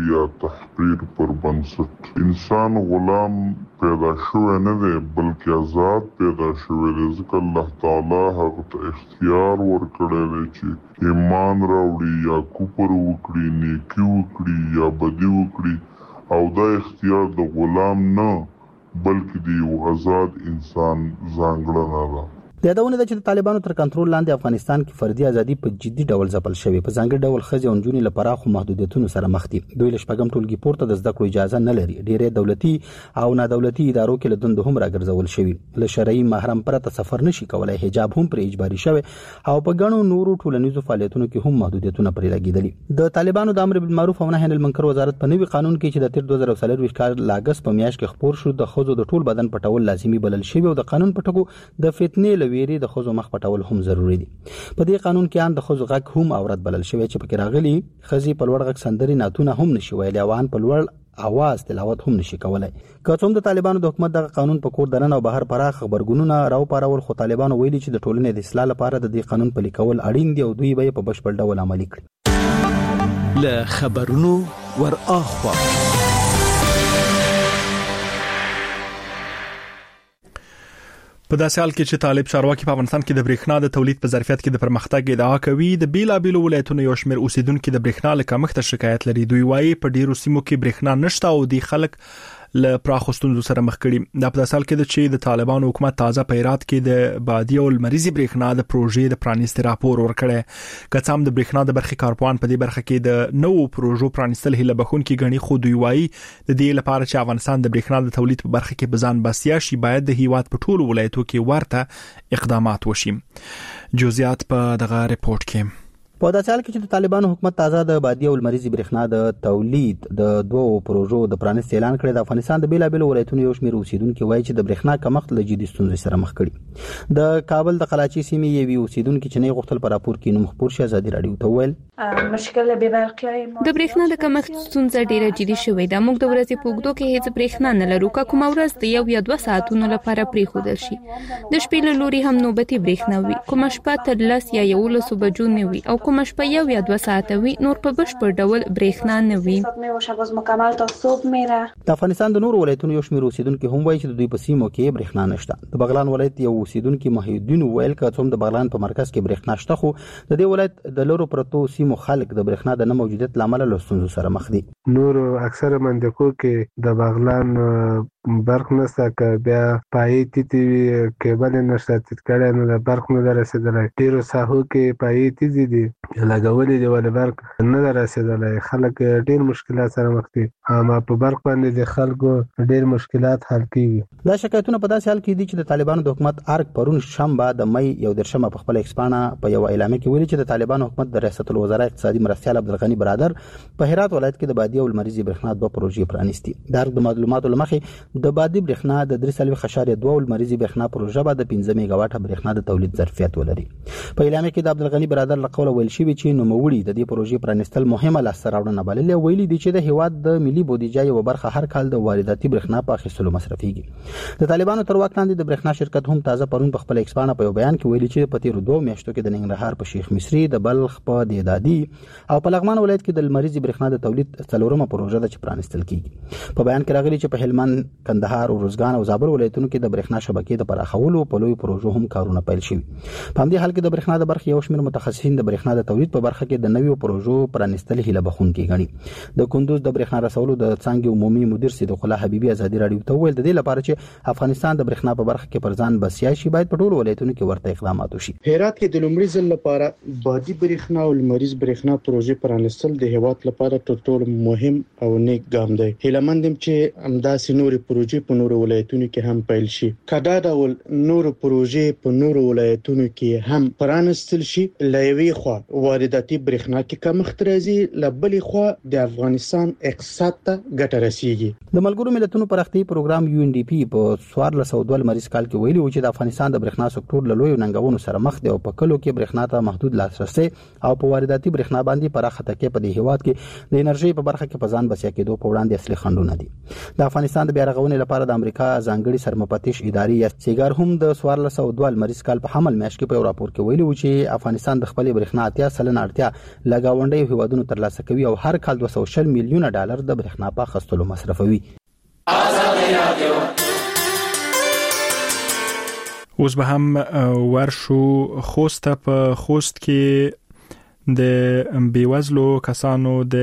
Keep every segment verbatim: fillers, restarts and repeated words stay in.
یا تحقیر پر بنسټ. انسان غلام پیدا شوی نه دی بلکې آزاد پیدا شوی دی، ځکه الله تعالی هغه ته اختیار ورکړی دی چې ایمان راوړي یا کفر وکړي، نیکي وکړي یا بدي وکړي، او دا اختیار د غلام نه بلکې د یو آزاد انسان ځانګړنه ده. د یادونه ده چې د طالبانو تر کنټرول لاندې افغانستان کې فردي ازادي په جدي ډول ځپل شوې، په ځانګړي ډول ښځې او نجونې له پراخو محدودیتونو سره مخ دي. دوی له شپږم ټولګي پورته د زده کړو اجازه نه لري. ډېری دولتي او نادولتي ادارو کې له دندو هم راګرځول شوي. له شرعي محرم پرته سفر نشي کولای، حجاب هم پرې اجباري شوی او په ګڼو نورو ټولنیزو فعالیتونو کې هم محدودیتونه پرې لګېدلي. د طالبانو د امر بالمعروف او نهي عن المنکر وزارت په نوي قانون کې چې د تیر دوه زره څلور کال لاګس په میاشت کې خپور شو، د ښځو د ټول بدن پټول لازمي بلل شوی او د قانون په ټکو د فتنې لويري د ښځو مخ پټول هم ضروری دي. په دې قانون کې ان د ښځو غږ هم اورات بلل شوی چې پکې راغلي ښځې په لوړ غږ سندري ناتونه هم نشي ویلای او ان په لوړ اواز تلاوت هم نشي کولای. که څوم د طالبانو د حکومت د قانون په کور دننه او بهر پراخ خبرګونونه راو پارول، خو طالبانو ویلي چې د ټولنې د اصلاح لپاره د دې قانون پلي کول اړین دي او دوی به په بشپړ ډول عملي کړي. له خبرونو ور اخوا په داسې حال کې چې طالب چارواکي په افغانستان کې د برېښنا د تولید په ظرفیت کې د پرمختګ ادعا کوي، د بیلابېلو ولایتونو یو شمېر اوسیدونکو د برېښنا له کمښت شکایت لري. دوی وایي په ډیرو سیمو کې برېښنا نشته او د خلک له پراخو ستونزو سره مخ کړي. دا په داسې حال کې چې د طالبانو حکومت تازه په هرات کې د بادي او لمریزي برېښنا د پروژې د پرانیستي راپور ورکړی. که څه هم د برېښنا د برخې کارپوهان په دې برخه کې د نوو پروژو پرانیستل هیله بښونکي ګڼي، خو دوی وایي د دې لپاره چې افغانستان د برېښنا د تولید په برخه کې بزان بسیا شي، باید د هیواد په ټولو ولایتونو کې ورته اقدامات وشي. جزئیات په دغه ریپورت کې. په داسې حال کې چې د طالبانو حکومت تازه د بادي او لمریزي برېښنا د تولید د دوو پروژو د پرانیست اعلان کړی، د افغانستان د بیلابېلو ولایتونو یو شمېر اوسیدونکو وایي چې د برېښنا کمښت له جدي ستونزې سره مخ کړي. د کابل د قلاچي سیمې یوې اوسیدونکو چې نه غوښتل په راپور کې نوم خپور شي ازادي راډیو ته وویل مشکل بې برقي د برېښنا د کمښت ستونزه ډیره جدي شوې ده. موږ د ورځې په اوږدو کې هیڅ برېښنا نه لرو. که کومه ورځ د یو یا دوه ساعتونو لپاره پرېښودل شي، د شپې له لوري هم نوبتي برېښنا وي، کومه شپه تر لس یا یولسو بجو نه وي او کومه شپه یو یا دوه ساعته وي، نور په بشپړ ډول برېښنا نه وي. د افغانستان د نورو ولایتونو یو شمېر اوسیدونکو هم وایي چې د دوی په سیمو کې برېښنا نشته. د بغلان ولایت یو اوسیدونکو محیدین ویل که څوم د بغلان په مرکز کې برېښنا شته، خو د دې ولایت د لورو پرتو سیمو خلک د برېښنا د نه موجودیت لامل له ستونزو سره مخ دي. نور اکثره منطقو کې د بغلان برق نشته، که بیا پای تیتی کیبل نشته تتکړه نو د برق نه رسیدلای. ډیرو ساحو کې پای تیزی دي لګولې دی ول برق نه رسیدلای. خلک ډیر مشکلات سره مخ دي، اما په برق باندې د خلکو ډیر مشکلات حل کیږي. دا شکایتونه په داسې حال کې دي چې د طالبانو د حکومت ارګ پرون شنبه د مې یو درشمه په خپل ایکسپانه په یو اعلامیه کې ویلي چې د طالبانو حکومت د ریاست الوزرا اقتصادي مرستیال عبدالغنی برادر په هرات ولایت کې د بادي او لمریزي برېښنا دوه پروژې پرانیستي. د معلوماتو لمخې د بادي برېښنا د درې سلوي خشارې دوه او لمریزي برېښنا پروژه به د پنځه میگا واټه برېښنا د تولید ظرفیت ولري. په اعلامیه کې د عبدالغنی برادر له قوله ویل شوی چې نوموړي د دې پروژې پرانیستل مهمه لاسته راوړنه بللې. ویلي دي چې د هیواد د ملي بودیجه یو برخه هر کال د وارداتي برېښنا په اخیستلو مصرفيږي. د طالبانو تر واک لاندې د برېښنا شرکت هم تازه پرون په خپل ایکسپانه په یو بیان کې ویلي چې په تیر دوه میاشتو کې د ننګرهار په شیخ مصری، د بلخ په دیدادي او په لغمان ولایت کې د لمریزي برېښنا د تولید څلورمه پروژه ده چې پرانیستل کیږي. په بیان کې راغلي چې په هلمند، کندهار، اروزګان او زابل ولایتونو کې د برېښنا شبکې د پراخولو په لوی پروژو هم کارونه پیل شوي. په همدې حال کې د برېښنا د برخې یو شمېر متخصصین د برېښنا د تولید په برخه کې د نویو پروژو پرانیستل هیله بښونکي ګڼي. د کندوز د برېښنا رسولو د څانګې عمومي مدیر صدیق الله حبیبي ازادي راډیو ته وویل د دې لپاره چې افغانستان د برېښنا په برخه کې پر ځان بسیا شي باید په ټولو ولایتونو کې ورته اقدامات وشي. هرات کې د لومړي ځل لپاره بادي برېښنا او لمریز برېښنا پروژې پرانیستل د هیواد لپاره تر ټولو مهم او نیک ګام دی. هیله مندم چې همداسې نورې پروژې په نورو ولایتونو کې هم پیل شي. کدا ډول نورو پروژې په نورو ولایتونو کې هم پرانیستل شي. لویې خوا وارداتي برېښنا کې کمښت راځي، لبلې خوا د افغانستان اقتصاد ته ګټه رسیږي. د ملګرو ملتونو پراختیایي پروګرام یو ان ډي پی په څوارلس سوه دوه لمریز کال کې ویلي و چې د افغانستان د برېښنا سکتور له لویو ننګونو سره مخ دی او په کلو کې برېښنا ته محدود لاسرسي او په وارداتي برېښنا باندې پراخه تکیه په دې هیواد کې د انرژي په برخه کې په ځان بسیا کېدو په وړاندې اصلي خنډونه دي. د افغانستان د بیا رغونې ارزونې لپاره د امریکا ځانګړي سرمفتش ادارې یا سیګار هم د څوارلس سوه دوه لمریز کال په حمل میاشت کې په یو راپور کې ویلي و چې افغانستان د خپل برېښنا اتیا سلنه اړتیا له ګاونډیو هیوادونو ترلاسه کوي او هر کال دوه سوه شل میلیونه ډالر د برېښنا په اخیستلو مصرفوي. اوس به هم ورشو خوست په خوست کې د بیوزلو کسانو د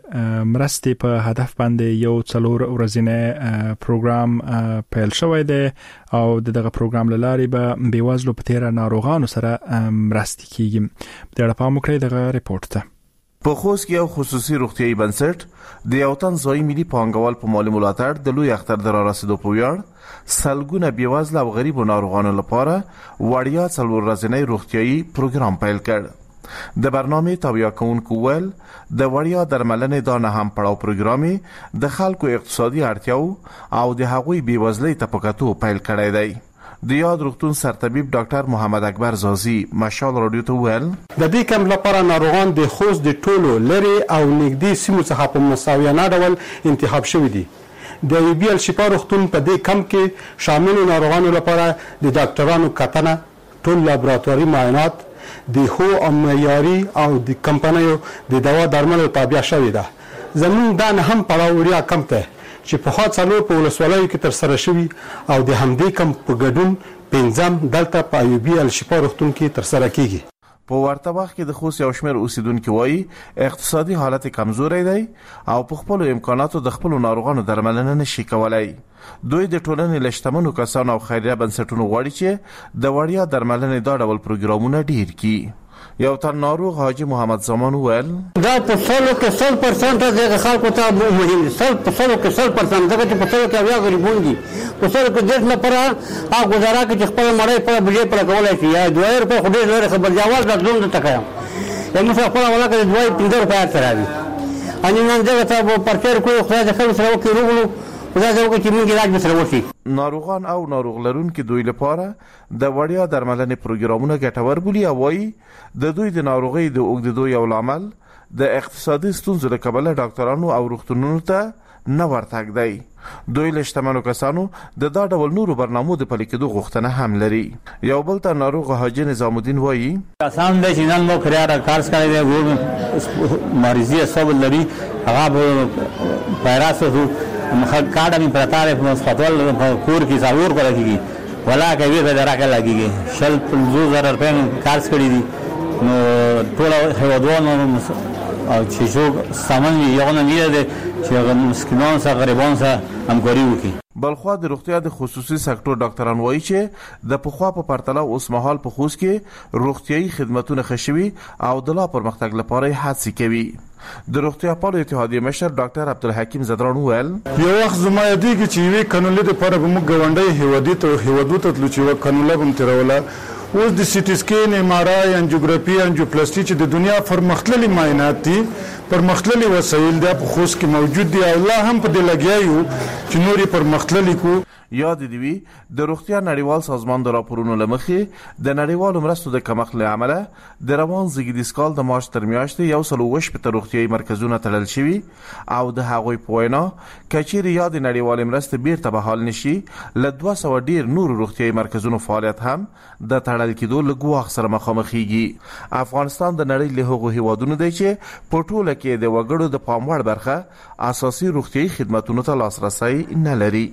مرستې په هدف باندې یو څلور ورځنی پروګرام پیل شوی دی او دغه پروګرام لاري به بیوزلو په تیر ناروغانو سره مرستې کیږي. د اړه پام وکړئ دغه ریپورت ته. په خوست کې یو خصوصي روغتيایي بنسټ د یو تن ځای ملي پانګوال په مالی ملاتړ د لوی اختر د رارسېدو په ویاړ سلګونه بیوزله او غریب ناروغانو لپاره وړیا څلور ورځنی روغتيایي پروګرام پیل کړ. د برنامه تابع کونکو ول د وړیا درملنې دا نه هم پړاو پروګرامي د خلکو اقتصادي اړتیاو او د هغوی بیوزلۍ تپکاتو پیل کړی دی. د یاد روغتون سرطبیب ډاکټر محمد اکبر زازی مشال رادیو ته ول د دې کم لپاره ناروغان د خوست د ټولو لري او نږدې سیمو څخه په مساویانه ډول انتخاب شوي دي. د یو بي ال شفا روغتون په دې کم کې شامل ناروغانو لپاره د ډاکټرانو کتنه، ټول لابراتواري معاینات، د خو او معیاري او د کمپنیو د دوا درملو تابع شوی ده. زمون دا نه هم پړاو وړیا کم ته چې په خاص څلور په ولسوالۍ کې تر سره شوی او د همدې کم په ګډون پنځم دلته په ایوبي الشفا روغتون کې تر سره کیږي. په ورته وخت کې د خوست یو شمېر اوسیدونکو وایي اقتصادي حالت کمزوري دی او په خپل امکاناتو د خپل ناروغانو درملنه نشي کولای. دوی د ټولنې لشتمنو کسانو او خیریه بنسټونو غواړي چې د وړیا درملنې دا ډول پروګرامونه ډیر کړي. یو تن ناروغ حاجی محمد زمان ویل دا په سلو کې سل پرسنټ د خلکو ته مهم دي. سل په سلو کې سل پرسنټ دغه چې په سلو کې بیا غریبون دي. په سلو کې ډېر نه پره هغه گزاره کې چې خپل مړی په بجې پر کولای شي یا دوه روپۍ خو ډېر لري خبر جواز راتلون ته تکایم یعنی څه خپل ولا کې دوه پنځه روپۍ سره دي. ان نن دغه ته پرچر کوی خو دا خلک سره وکړو وګړو دا ځکه چې موږ علاج سره وشي. ناروغان او ناروغ لرونکو دوی لپاره د وړیا درملنې پروګرامونه ګټور بولي او وايي د دوی د ناروغي د اوږدېدو یو لامل د اقتصادي ستونزو له کبله ډاکټرانو او روغتونونو ته نه ورتګ دی. دوی له شتمنو کسانو د دا ډول نورو برنامو د پلي کېدو غوښتنه هم لري. یو بل ته ناروغ حاجی نظام الدین وایي آسان دی چې نن مو خریاره کارس کړی دی ګور مریضي اصاب لري هغه پیراسو مخ کارډ می پرتاره په هسپتال کور کې ضرور کول کیږي ولا کوي به دراکه لګيږي شل پنځه زره روپۍ کارس کړی دي نو ټول هیوادونو او چې شو سامان یو نه دی چې مسکینان سره غریبان سره همکاري وکړي. بلخوا د روغتیا د خصوصي سکتور ډاکټران وایي چې د پخوا په پرتله اوس مهال په خوست کې روغتيایي خدماتونه خشوي او د لا پرمختګ لپاره هڅې کوي. د روغتیا پالو اتحادیه مشر ډاکټر عبدالحکیم زدران ویل یو وخت زما یادېږي چې وی قانوني د لپاره به موږ غونډې هیوادي ته هیوادو ته تلو چې قانوني به تیروله. اوس د سي ټي سکین ایم آر آی انجیوګرافي انجیوپلاسټي چې د دنیا پرمختللي معاینات دي پرمختللي وسایل د په خوست کې موجود دي او لا هم په دې لګیایو چې نوري پرمختللي کو. یاد دی وی د روغتیا نړیوال سازمان د راپورونو لمخې د نړیوالو مرستو د کمښت له امله د روان زیږدیز کال د مارچ تر میاشتې یو سل اووه شپېته روغتیایي مرکزونه تړل شوي او د هغوی په وینا کچېرې یا د نړیوالې مرستې بیرته بحال نشي له دوه سوه ډیر نورو روغتیایي مرکزونو فعالیت هم د تړل کېدو له ګواښ سره مخامخېږي. افغانستان د نړۍ له هغو هیوادونو دی چې په ټوله کې د وګړو د پام وړ برخه اساسي روغتیایي خدماتونو ته لاسرسی نه لري.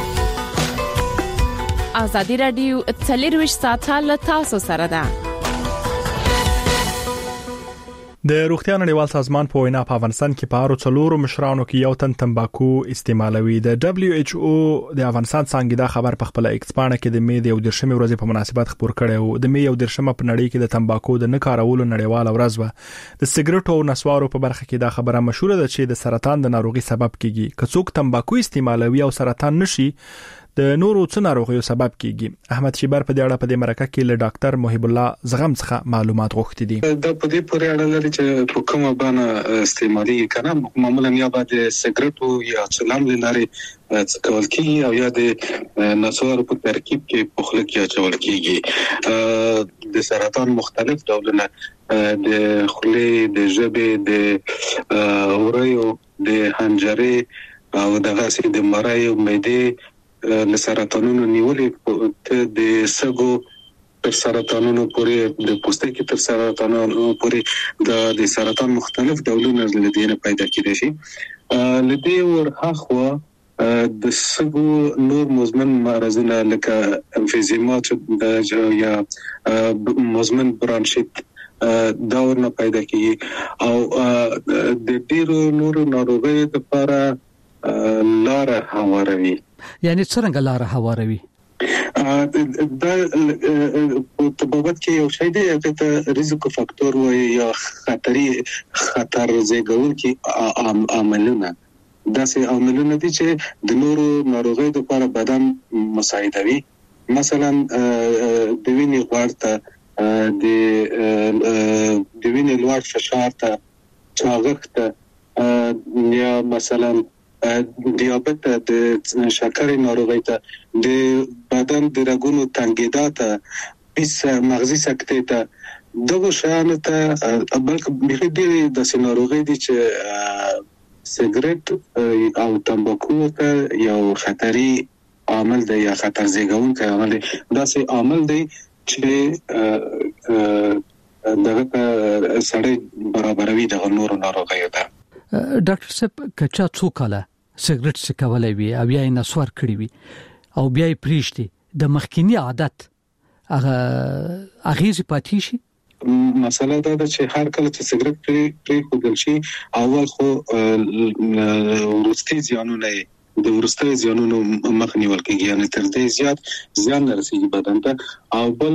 ازادي رادیو څلرویشت ساعته له تاسو سره ده. د روغتیا نړیوال سازمان په وینا په افغانستان کې په اړو څلورو مشرانو کې یو تن تمباکو استعمالوي. د دبليو ایچ او د افغانستان څنګه دا خبر په خپل ایکسپانه کې د می د یو درشمه ورځې په مناسبت خبر کړي او د می یو درشمه په نړۍ کې د تمباکو د نه کارولو نړیوال ورځ و. د سیګریټ او نسوارو په برخه کې دا خبره مشهوره ده چې د سرطان د ناروغي سبب کیږي. که څوک تمباکو استعمالوي او سرطان نشي د نورو څه ناروغیو سبب کیږي. احمد شیبر په دې اړه په دې مرکه کې له ډاکټر محب الله زغم څخه معلومات غوښتي دي. دا په دې پورې اړه لري چې په کومه باندې استعمالي کنه معمولا یا بعد سیګریټو یا چلم لري څکول کیږي او یا د نسوارو په ترکیب کې پخله کې اچول کیږي. د سرطان مختلف ډولونه د خولې د ژبې د اوريو د حنجرې او دغه سي د مرای او معدې له سرطانونو نیولې ته د سګو تر سرطانونو پورې د پوستکي تر سرطانونو پورې د سرطان مختلف ډولونه لدينه پیدا کیدي شي. لدی ورخوا د سګو نور مزمن مرزونه لکه امفیزیما یا مزمن برانشیت دا ورنه پیدا کیږي او د ډیرو نورو ناروغیو لپاره لار هواروي. یعنی څنګه لار هواروي؟ دا په بابت کې یو شی دی چې ریسک فاکتور وي یا خطري خطر زیږونکي عاملونه دا سه عاملونه دي چې د نورو ناروغیو لپاره بدن مساعدوي. مثلا د وینې غوړ ته د د وینې لوړ فشار ته چاغښت ته یا مثلا دیابت د شکر ناروغي ته د بدن د رګونو تنګیدا ته بیس مغزي سکتې ته دغه شان ته بلکې به دې د سيناروغي دي چې سیګریټ او تمباکو ته یو خطري عامل دی یا خطر زیږونکی عامل دی. دا سه عامل دی چې دغه سړی برابروي د نورو ناروغیو ته. ډاکټر صاحب کچا څوکاله سیګریټ څکولای وي او یا یې نسوار کړی وي او بیا یې پریشتي د مخکینی عادت هغه اغیز پاتې شي. مسله دا ده چې هر کله چې سیګریټ پری پری خودل شي اول خو ورستي زیانونه د ورستي زیانونو مخنیول کیږي یعنی تر دې زیات زیان رسیږي بدن ته او بل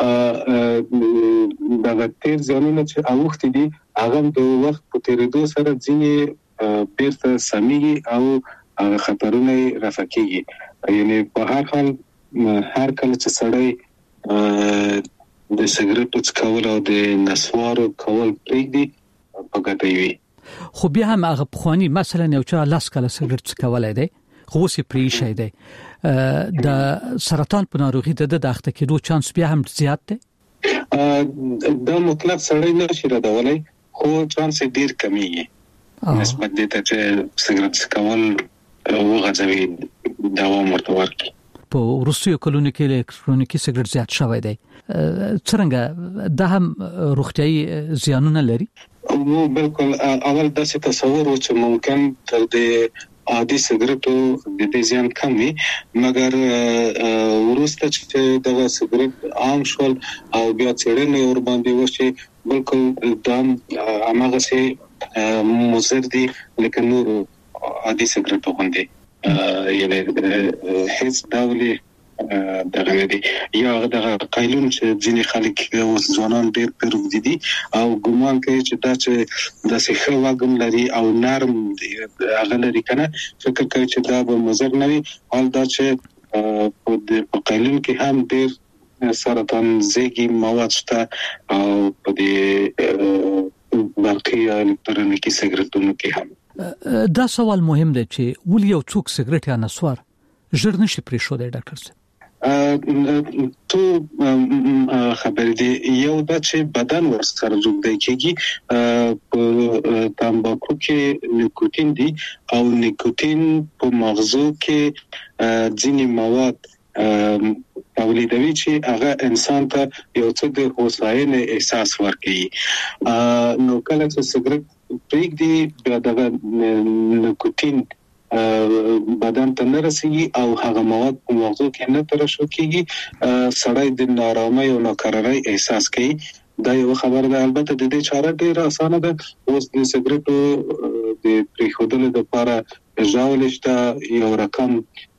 دا تیر زیانونه چې اوخت دي هغه د وخت په تیریدو سره ځینې بیرته سميږي او خطرونه رفع کیږي. یعنی په هر حال هر کله چې سړی د سیګریټ څکول او د نسوارو کول پریږدي په ګټه وي. خو بیا هم هغه پخوانی مثلا یو چا لاس کله سیګریټ څکولای دی خو سي پری شي دی د سرطان په ناروغي د داخته کېدو چانس بیا هم زیات دی. دا مطلق سړی نشي ردولای خو چانس ډیر کمیږي نسبت دې ته چې سیګریټ څکول وغځوي دوام ورته ورکړي. په روسیو کلونو کې الکترونیکي سیګریټ زیات شوی دی. څنګه دا هم روغتيایي زیانونه لري؟ نو بالکل اول داسې تصور و چې ممکن تر دې عادي سیګریټو د دې زیان کم وي مګر ورسته چې دغه سیګریټ عام شول او بیا څېړنې ور باندې وشي بالکل دام هغه سي مضر دي لکه نور عادي سیګریټو باندې یعنی هیڅ ډول دغه دی یا دغه قایلون چې ځینې خلک اوس ځوانان ډېر پرو دي او ګومان کوي چې دا چې د سیخه واګم لري او نرم هغه لري کنه فکر کوي چې دا به مضر نه وي. حال دا چې په قایلون کې هم ډېر سرطان زیږي مواد شته او په دې باقي الکترونیکي سیګریټونو کې هم. دا سوال مهم دی چې ولې یو څوک سیګریټ یا نسوار ژر نشي پرې شو دی ډاکټر صاحب؟ تو خبر دی یو د چې بدن ورسره جوړ دی کېږي په تمباکو کې نیکوتین دی او نیکوتین په مغزو کې ځینې مواد تولیدوي چې هغه انسان ته یو څه د هوساینې احساس ورکوي. نو کله چې سیګریټ پریږدي بیا دغه نیکوتین بدن ته نه رسیږي او هغه مواد په مغزو کې نه ترشح کیږي سړی د نارامۍ او ناقرارۍ احساس کوي. دا یو خبر ده. البته د دې چاره ډیره اسانه ده. اوس د سیګریټو د پریښودلو لپاره ژاولشته یو رقم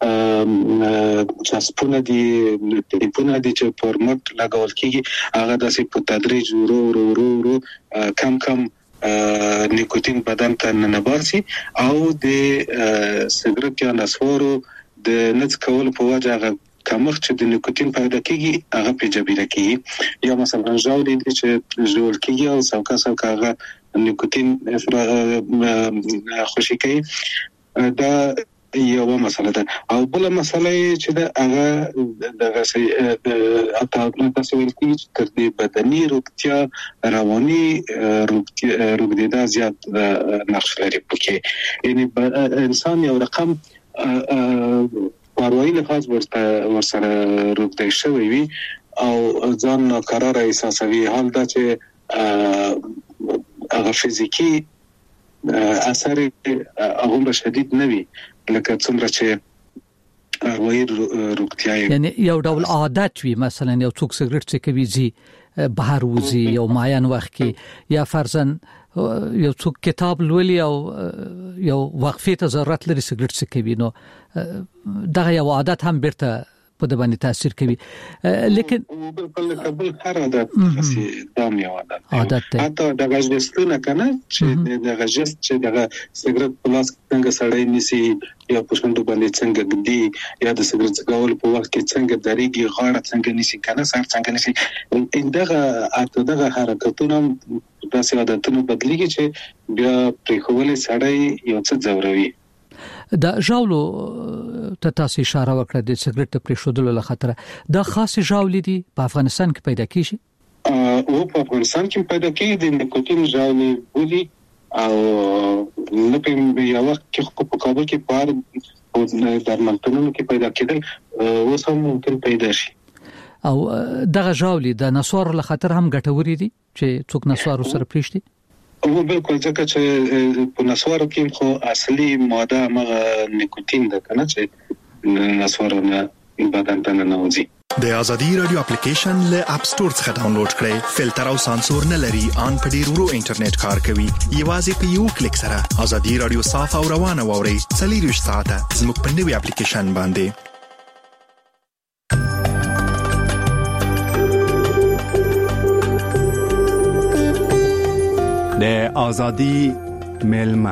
چسپونه دي ټلیفونه دي چې فورمټ لګول کیږي هغه داسې په تدریج ورو ورو ورو کم کم نیکوتین بدن ته ننباسي او د سیګریټ یا نسوارو د نڅ کول په وجه هغه کمښت چې د نیکوتین پیدا کیږي هغه په جبیره کیږي یا مثلا ژاولې دي چې ژول کیږي او څوکا څوکا هغه نیکوتین خوشی کوي. دا یو مسله ده. او بل مسله چې د هغه دغه سي د اته تاسو ورته تر دې بدني روغتیا رواني روغتیا دا زیات نقش لري پکې. یعنی انسان یو رقم پروايي لحاظ ورسره روغتیا شوی وي او ځان قرار احساسوي. حال دا چې هغه فزیکی اثر هغه شدید نه وي لکه څومره چې اروايي روغتیا یعنی یو ډول عادت وي. مثلا یو څوک سګریټ څکوي زی بهر وزي یو معین وخت کې یا فرضاً یو څوک کتاب لولي او یو وقفه ته ضرورت لري سګریټ څکوي نو دغه یو عادت هم بیرته په د باندې تاثیر کوي. لیکن بالکل قبل هر عادت خاصي دام یو عادت حتی د غږستونه کنه چې د غږست چې د سګریټ پلاس څنګه سړی نسی یا پښندو باندې څنګه دی یا د سګریټ څکول په وخت کې څنګه دریږي غاړه څنګه نسی کنه سر څنګه نسی اندغه اته دغه حرکتونه داسې عادتونه بدلیږي چې بیا پرې کولای سړی یو څه ځوروي. دا ژاولو ته تاسو اشاره وکړه د سګریټ پرې شودلو له خطر دا خاص ژاولې دي په افغانستان کې پیدا کیږي او په افغانستان کې پیدا کیږي د نیکوتین ژاولې بولي او نه په یو وخت کې په کابل کې پار او درملتونونو کې پیدا کېدل اوس هم ممکن پیدا شي. او دغه ژاولې د نسوار له خطر هم ګټوري دي چې څوک نسوار سره پریشتي. او بالکل ځکه چې په نسوارو کې خو اصلي ماده هغه نیکوتین ده کنه چې نسوارو نه بدن ته نه وځي. د ازادي رادیو اپلیکیشن له اپ ستور څخه ډاونلوډ کړئ. فلټر او سانسور نه لري، ان په ډیر ورو انټرنیټ کار کوي. یوازې په یو کلیک سره ازادي رادیو صاف او روانه ووري. څلور ساعته زموږ په نوي اپلیکیشن باندې. د ازادي ملما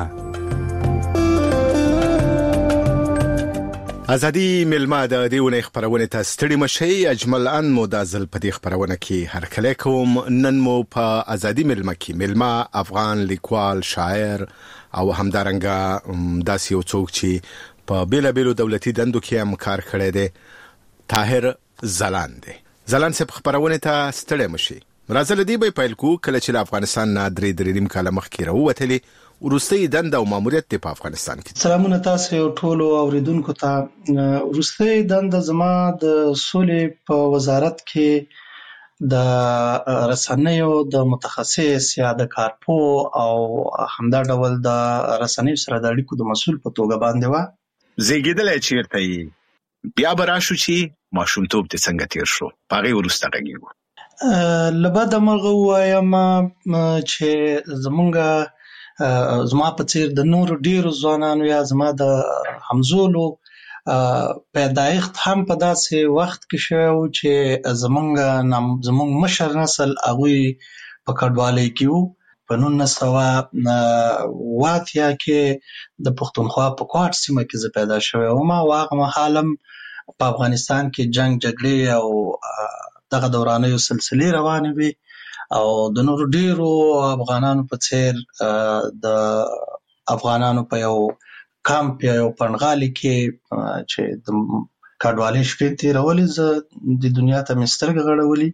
ازادي ملما د دیونه خبرونه ته ستړي مشي. اجمل ان مدازل په دې خبرونه کې هر کله کوم نن مو په ازادي ملما کې ملما افغان لیکوال شاعر او همدارنګه داسې یو څوک چې په بیل بیل دولتي دندو کې هم کار کړی دی طاهر زلان دی. زلان سپ خبرونه ته ستړي مشي. مرازل دی به پیل کو کله چې افغانستان نه درې درې نیم کاله مخکې راووتلې ورستۍ دنده او ماموریت په افغانستان کې. سلامونه تاسو ټول اوریدونکو ته. ورستۍ دنده زما د سولې په وزارت کې د رسنیو د متخصص یا د کارپو او همدا ډول د رسنیو سره د اړیکو د مسول په توګه باندې و. زیږیدل چیرته بیا براشو چې ماشومتوب د څنګه تیر شو پاره ورسته غږیږي. لبد مرغه وایم چې زمونږ زما په څیر د نور ډیرو ځوانانو یا زما د همزولو پیدایښت هم په داسې وخت کې شو چې زمونږ زمونږ مشر نسل هغه په کډوالۍ کې وو. په نولس سوه اوه اتیا کې د پښتونخوا په کوټ سیمه کې زه پیدا شوی وم او هغه مهال په افغانستان کې جنگ جګړې او دغه دورانیو سلسله روانه وي او د نور ډیرو افغانانو په څیر د افغانانو په یو کامپ یا یو پنغالي کې چې د کډوالۍ شپې تیرولې زه د دنیا ته مسترګ غړولې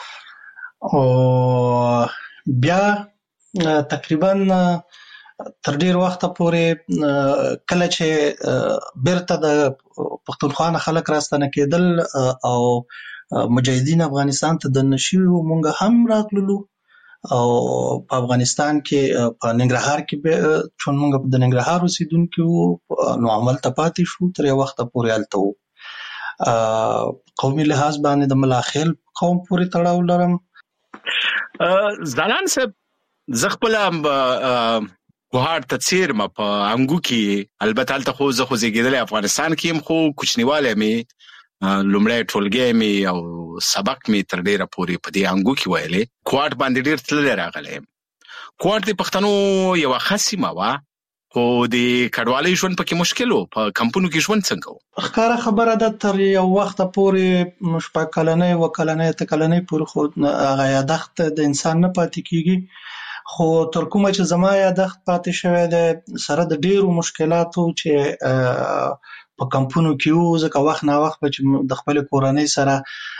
او بیا تقریبا تر ډیر وخت پورې کله چې بیرته د پښتونخوا نه خلک راستنه کېدل او مجاهدین افغانستان ته د نشیو مونږ هم راغلو او په افغانستان کې په ننګرهار کې چون مونږ د ننګرهار اوسیدونکو نو عمل ته پاتې شو تر یو وخت پورې الته وو. قومي لحاظ باندې د ملاخیل قوم پورې تړاو لرم. زلان صاحب زغپل کوهار تفسیر ما په انګو کې البته الته خو زه خو زیږیدل افغانستان کې هم خو کوچنیواله می لومړی ټولګی می او سبق می تر ډیره پورې په دې انګو کې ویلې. کوټ باندې ډیر تل راغلی. کوټ د پښتنو یو خاصه ما وا خو د کډوالۍ ژوند پکې مشکل وو. په کمپونو کې ژوند څنګه وو؟ ښکاره خبره ده تر یو وخت پورې شپږ کلنۍ و کلنۍ ته کلنۍ پورې خو هغه یادښت د انسان نه پاتې کیږي خو تر کومه چې زما یادښت پاتې شوی دی سره د ډیرو مشکلاتو چې په کمپونو کې وو، ځکه وخت نا وخت به چې د خپل کورنۍ سره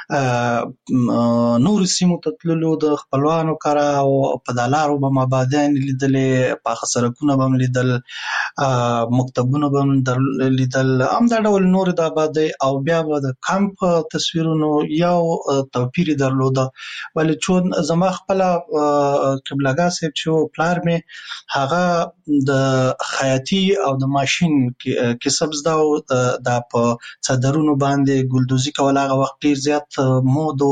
نور سیمو ته تللو د خپلوانو کره او په دلارو به مابادیان لیدلې، پاخه سړکونه به لیدل، مکتبونه به لیدل، هم دا ډول نور د آبادۍ او بیا به د کمپ تصویرونو یو توپیر درلوده. ولې چون زما خپله قبلګاه صاحب چې پلار مې هغه د خیاطي او د ماشین کسب زده و، دا په څادرونو باندې ګلدوزي کول هغه وخت ډیر زیات مود و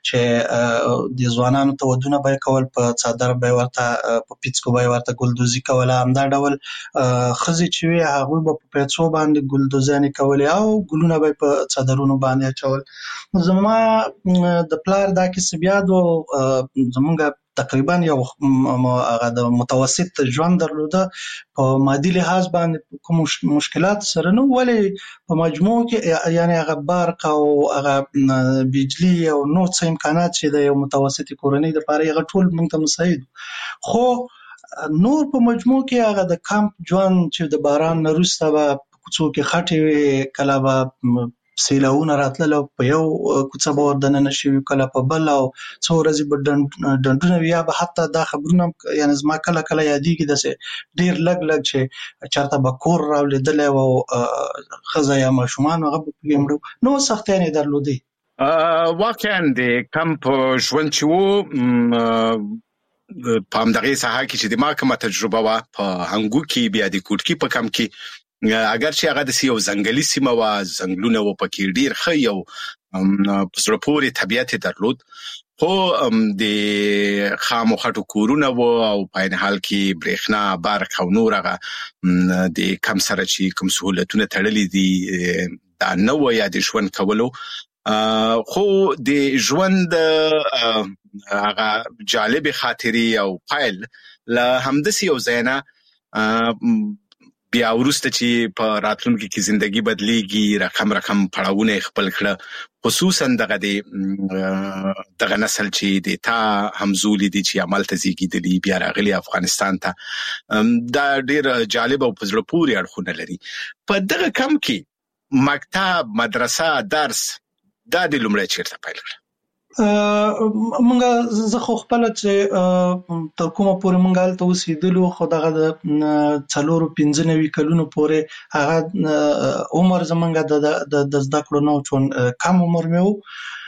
چې د ځوانانو ته ودونه به یې کول، په څادر به یې ورته په پیڅکو به یې ورته ګلدوزي کوله. همدا ډول ښځې چې وې هغوی به په پیڅو باندې ګلدوزیانې کولې او ګلونه به یې په څادرونو باندې اچول. زما د پلار دا کسب یاد و، زمونږ تقریبا یو هغه د متوسط ژوند درلوده، په مادي لحاظ باندې کوم مشکلات سره نه، ولې په مجموع کې یعنی هغه برق او هغه بجلی او نور څه امکانات چې د یو متوسط کورنۍ لپاره هغه ټول موږ ته مساعد. خو نور په مجموع کې هغه د کمپ ژوند چې د باران نه وروسته به په کوڅو کې خټې وې، کله به سیلاونه راتلل او په یو کوڅه به ور دننه شوي، کله په بل، او څو ورځې به ډنډونه وي، یا به حتی دا خبرونه یعنې زما کله کله یادېږي داسې ډېر لږ لږ چې چېرته به کور راولېدلی و او ښځه یا ماشومان هغه به پکې مړه، نو سختیانې درلودې. واقعا د کمپ ژوند چې و په همدغې ساحه کې چې د ما کومه تجربه وه په هنګو کې، بیا د کوټکي په کمپ کې، اگر چې هغه داسې یو ځنګلي سیمه وه، ځنګلونه وو پکې، ډېر ښه یو په زړه پورې طبیعت یې درلود، خو د خامو خټو کورونه وو او په عین حال کې برېښنا، برق او نور هغه د کم سره چې کوم سهولتونه تړلي دي دا نه وو یا د ژوند کولو. خو د ژوند هغه جالبې خاطرې او پایل له همداسې یو ځای نه بیا وروسته چې په راتلونکي کې زندگی بدلیږي، رقم رقم پړاوونه خپل کړه، خصوصا دغه د دغه نسل چې د تا همزولي دي چې عمل ته زیږیدلي بیا راغلي افغانستان ته، دا ډېر جالب او په زړه پورې اړخونه لري. په دغه کم کې مکتب، مدرسه، درس دا د لومړی چیرته پیل کړه؟ مونږ زه خو خپله چې تر کومه پورې مونږ هلته اوسېدلو، خو دغه د څلورو پنځه نوي کلونو پورې هغه عمر زمونږ د زده کړو نه و، چون کم عمر مې و.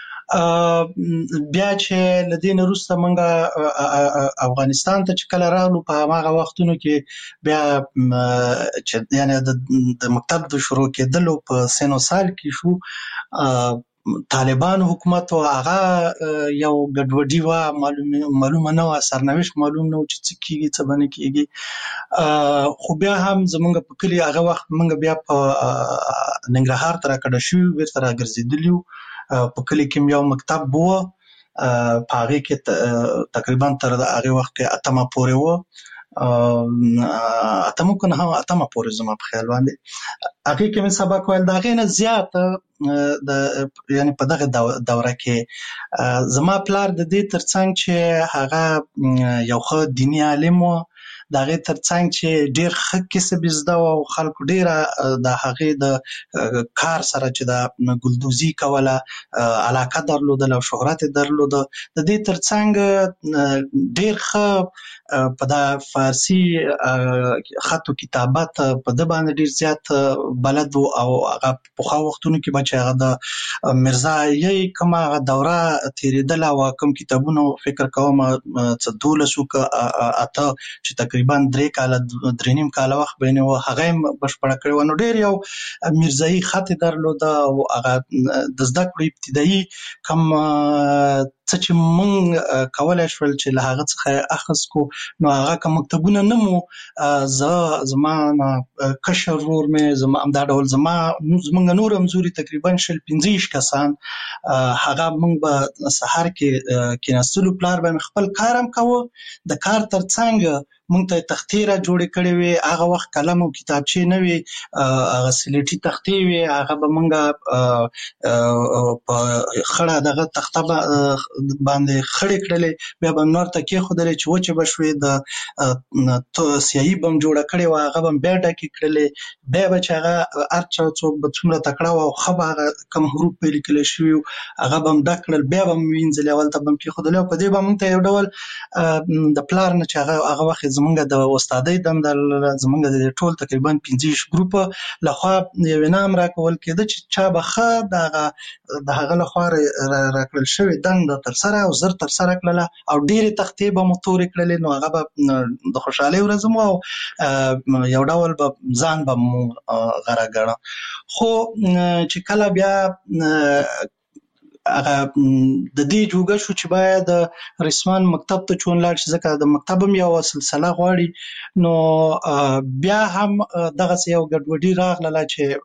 بیا چې له دې نه وروسته مونږ افغانستان ته چې کله راغلو، په هماغه وختونو کې بیا چې یعنې د مکتب د شروع کېدلو په سن و سال کې شو، طالبانو حکومت و، هغه یو ګډوډي وه، معلومه نه وه، سرنوشت معلوم نه و چې څه کېږي څه به نه کېږي. خو بیا هم زمونږ په کلي هغه وخت مونږ بیا په ننګرهار ته راکډه شوي وو، بېرته راګرځېدلي وو. په کلي کې مې یو مکتب و، په هغې کې تقریبا تر هغې وخت کې اتمه پورې و، اتمه که نه اتمه پورې زما په خیال باندې، هغې کې مې سبق ویل. د هغې نه زیات د یعنې په دغه دوره کې زما پلار د دې ترڅنګ چې هغه یو ښه دیني عالم و، د هغې ترڅنګ چې ډېر ښه کسب یې زده و او خلکو ډېره د هغې د کار سره چې د ګلدوزي کوله علاقه درلودله او شهرت یې درلوده. د دې ترڅنګ ډېر ښه په دا فارسي خط و کتابت په ده باندې ډېر زیات بلد و، او هغه پخوا وختونو کې به چې هغه د مرزایي کومه هغه دوره تېرېدله او کوم کتابونه فکر کوم څه دولس و که اته چې تقریبا درې کاله درې نیم کاله وخت به یې و، هغه یې بشپړه کړې وه. نو ډېر یو مرزایي خط یې درلوده او هغه د زده کړو ابتدایي کوم څه چې مونږ کولی شول چې له هغه څخه یې اخذ کړو، نو هغه که مکتبونه نه مو، زه زما کشر ورور مې زما همدا ډول زما زمونږ نور همزوري تقریبا شل پنځه ویشت کسان، هغه مونږ به سهار کې کېناستلو، پلار به مې خپل کار هم کوه، د کار ترڅنګ مونږ ته تختې را جوړې کړې وې. هغه وخت قلم او کتابچې نه وې، هغه سلیټي تختې وې، هغه به مونږ په خړه دغه تخته باندې خړې کړلې بیا به نور ته کې خدای چې وچه بشوي د تو سیاهي بم جوړه کړې و هغه بم بیا ډکې کړلې بیا به چې هغه ارچا څوک به څومره تکړه او خبره هغه کم حروف په لیکل شوی هغه بم ډک کړل بیا به وینځل اول ته بم کې خدای په دې باندې ته یو ډول د پلار نه چې هغه هغه وخت زمونږ د استادۍ دم د زمونږ د ټول تقریبا پنځه ګروپ لخوا یو نام راکول کېده چې چا بخه دغه د هغه لخوا راکړل شوی دند تر سره او زر تر سره کړل او ډېر تختې به متور کړل نو هغه به د خوشحالي ورځ مو او یو ډول به ځان به مو غره ګڼه خو چې کله بیا هغه د دې جوګه شو چې باید رسمان مکتب ته چون لاړ شي ځکه د مکتب هم یو سلسله غواړي نو بیا هم دغه یو ګډوډي راغله چې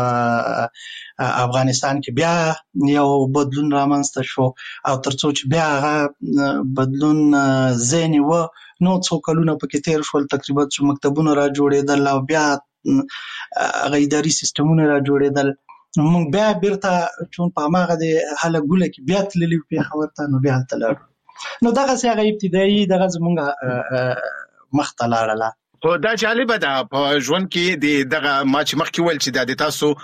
په افغانستان کې بیا یو بدلون رامنځته شو او ترڅو چې بیا هغه بدلون ځینې و نو څو کلونه پکې تیر شول تقریبا چې مکتبونه را جوړېدل او بیا هغه اداري سیستمونه را جوړېدل نو موږ بیا بیرته چون په هغه د حاله ګوله کې بیا تللی پېښور ته نو بیا هلته لاړو نو دغسې هغه ابتدایي دغه زموږ مخته لاړله خو دا جالبه ده په ژوند کې د دغه ما چې مخکې ویل چې د تاسو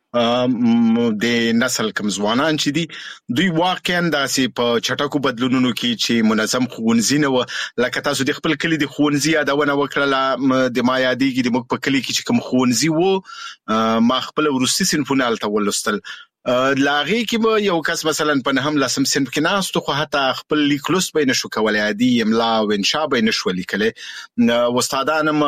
د نسل کم ځوانان چې دي دوی واقعا داسې په چټکو بدلونونو کې چې منظم ښوونځي نه و لکه تاسو د خپل کلي د ښوونځي یادونه وکړله د ما یادېږي د موږ په کلي کې چې کوم ښوونځي و ما خپل وروستي صنفونه هلته ولوستل له هغې کې به یو کس مثلا په نهم لسم صنف کې ناست خو حتی خپل لیک لوست به یې نه شو کولی عادي املا او انشا به یې نه شوه لیکلی استادان هم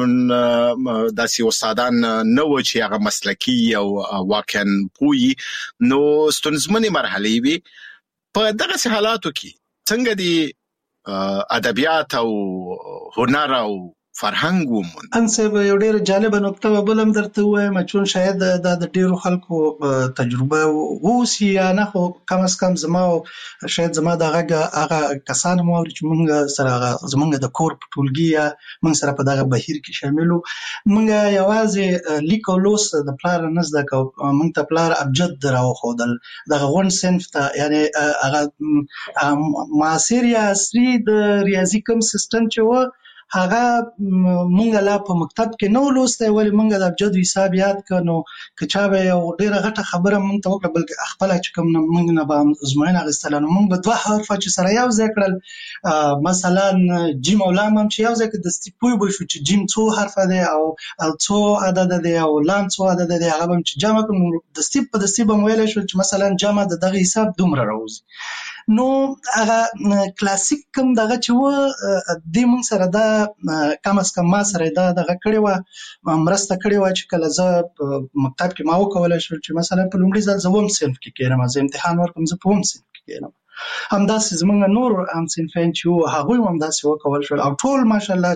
داسې استادان نه وو چې هغه مسلکي او واقعا پوهي نو ستونزمنې مرحلې وي په دغسې حالاتو کې څنګه د ادبیات او هنر او فرهنګ وموند انسه یو ډېر جالبه نکته بل هم درته وایم چون شاید دا د ډېرو خلکو تجربه ووسي یا نه خو کم از کم زما شاید زما د هغه کسان مو چې موږ سره زمونږ د کور په ټولګي یا موږ سره په دغه بهیر کې شامل وو موږ یوازې لیک او لوست د پلار نه زده کوو موږ ته پلار ابجد راوښودل دغه غون صنف ته یعنې هغه معاصر یا عصري د ریاضي کوم سیستم چې و هغه مونږ لا په مکتب کې نو لوسته ولې مونږ د ابجد حساب یاد کړو که چا به یو ډیره غټه خبره مونږ ته وکړه بلکې خپل چې کوم مونږ نه به ازموینه اخیستله نو مونږ به دوه حرفه چې سره یو ځای کړل مثلا جیم او لام هم چې یو ځای کې دستي پوه به شو چې جیم څو حرفه دی او څو عدد دی او لام څو عدد دی هغه به چې جمع کړو دستي په دستي به مو ویلی شول چې مثلا جمع د دغه حساب دومره راوځي نو هغه کلاسیک کوم دغه چې و دې مونږ سره دا کم از کم ما سره دا دغه کړې وه مرسته کړې وه چې کله زه په مکتب کې ما وکولی شول چې مثلا په لومړي ځل زه اووم صنف کې کښېنم زه امتحان ورکړم زه په اووم صنف کې کښېنم همداسې زمونږ نور همصنفیان چې وو هغوی هم همداسې وکول شول او ټول ماشاءالله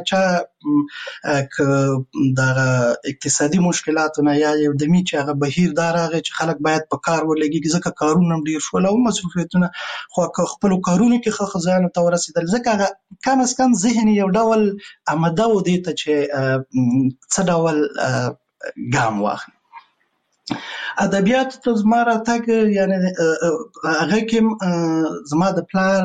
چا که دغه اقتصادي مشکلاتو نه یا یو دمي چې هغه بهیر دا راغی چې خلک باید په کار ولګېږي ځکه کارونه هم ډېر شول او مصروفیتونه خو که خپلو کارونو کې ښه ښځیانو ته ورسېدل ځکه هغه کم از کم ذهن یو ډول آمده و دې ته چې څه ډول ګام واخلي ادبیاتو ته زما راتګ یعنی هغه کې زما د پلار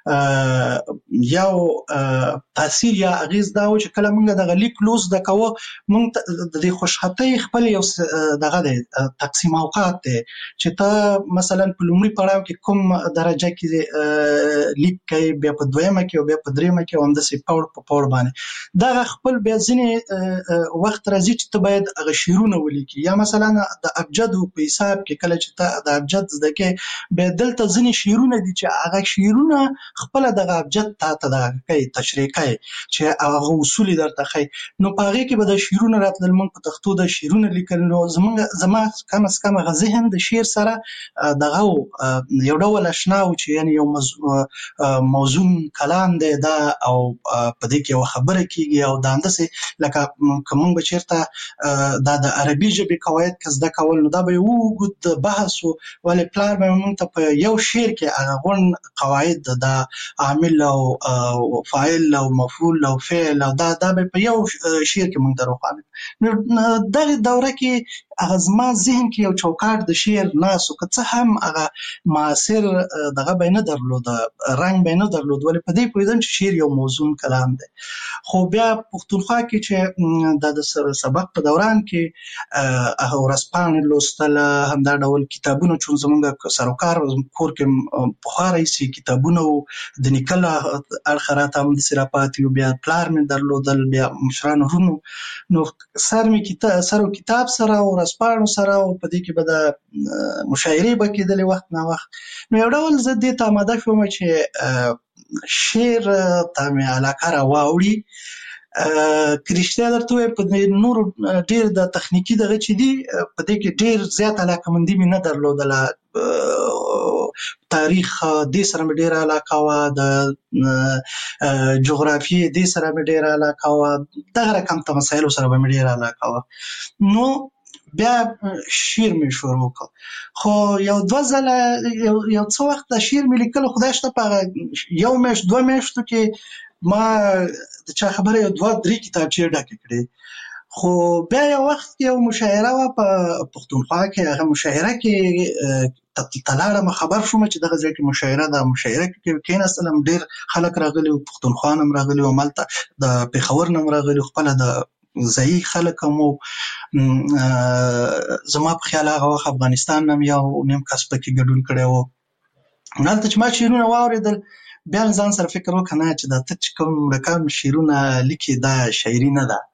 یو تاثیر یا اغیز دا و چې کله موږ دغه لیک لوست زده کوو موږ د دې خوشحالۍ خپل یو دغه دی تقسیم اوقات دی چې ته مثلا په لومړي پړاو کې کوم درجه کې لیک کوي بیا په دویمه کې او بیا په دریمه کې همداسې پوړ په پوړ باندې دغه خپل بیا ځینې وخت راځي چې ته باید هغه شعرونه ولیکي یا مثلا د ابجد په حساب کې کله چې ته د ابجد زده کوې بیا دلته ځینې شعرونه دي چې هغه شعرونه خپل دغه ابجد ته ته دغه کوي تشریح کوي چې هغه اصول درته ښیي نو په هغې کې به د شعرونه راتلل موږ په تختو د شعرونه لیکل نو زموږ زما کم از کم هغه ذهن د شعر سره دغه یو ډول اشنا و چې یعنې یو موزون کلام دی دا او په دې کې یوه خبره کېږي او دا همداسې لکه که موږ به چېرته دا د عربي ژبې قواعد که زده کول نو دا به یو اوږد بحث و ولې پلار به موږ ته په یو شعر کې هغه غونډ قواعد دا عامل او فاعل او مفعول او فعل او دا دا په یو شعر کې موږ دروخوالو. نو دغه دوره کې هغه زما ذهن کې یو چوکاټ د شعر ناسو که څه هم هغه معاصر دغه به نه درلود، رنګ به نه درلود، ولې په دې پوهېدم چې شعر یو موزون کلام دی. خو بیا پښتونخوا کې چې د سبق په دوران کې هغه ورځپاڼې لوستل، همدا ډول کتابونه چون زمونږ سروکار کور کې پخوا راهیسې کتابونه و د نیکه له اړخه راته همداسې راپاتې وو، بیا پلار مې درلودل، بیا مشرانو ورونو، نو سر مې سر و کتاب سره او ورځپاڼو سره او په دې کې به د مشاعرې به کېدلې وخت نا وخت. نو یو ډول زه دې ته آماده شوم چې شعر ته مې علاقه را واوړي. که رښتیا درته ووایم په نورو ډېر د تخنیکي دغه چې دي په دې کې ډېر زیات علاقمندي مې نه درلودله. تاریخ دې سره مې ډېره علاقه وه، د جغرافیې دې سره مې ډېره علاقه وه، دغه رقم ته مسایلو سره به مې ډېره علاقه وه. نو بیا شعر مې شروع کړ. خو یو دوه ځله یو یو څه وخت د شعر مې لیکلو، خدای شته په هغه یو میاشت دوه میاشتو کې ما د چا خبره یو دوه درې کتابچې ډکې کړې. خو بیا یو وخت کې یو مشاعره وه په پښتونخوا کې، هغه مشاعره کې ته لاړم، خبر شوم چې دغه ځای کې مشاعره ده. مشاعره کې کېناستلم، ډېر خلک راغلي وو، پښتونخوا نه هم راغلي وو، همالته د پېښور نه هم راغلي وو، خپله د ځایي خلک هم وو. زما په خیال هغه وخت افغانستان نه هم یو نیم کس پکې ګډون کړی وو. هلته چې ما شعرونه واورېدل، بیا ځان سره فکر وکړه نه چې دا ته چې کوم رقم شعرونه لیکي دا شاعري نه ده،